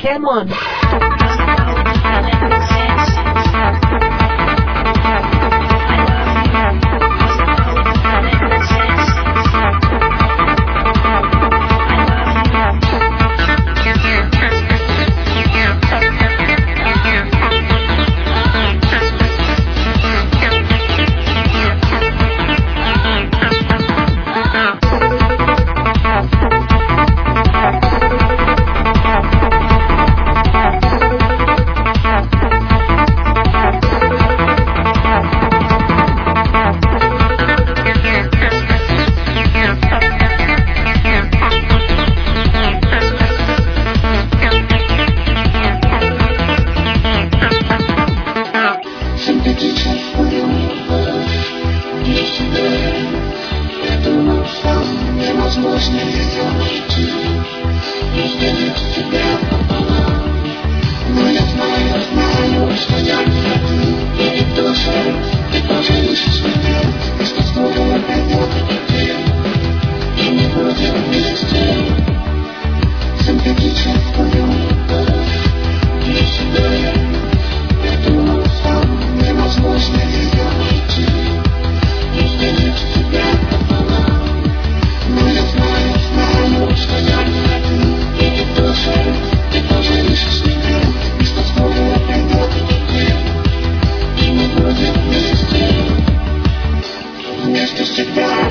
Cam on. Невозможно ее найти, разделить тебя пополам. Но я знаю, что я не ты, и ты тоже ищешь меня, и что скоро пройдет этот день, и мы будем вместе. Симпатичен твою любовь, я считаю, я думал сам, невозможно ее найти, разделить тебя пополам. Но я знаю, что я не ты, и ты тоже ищешь меня, и что скоро пройдет этот день, и мы будем вместе всегда.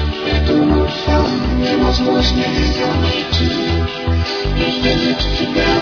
Невозможно ее найти, разделить тебя.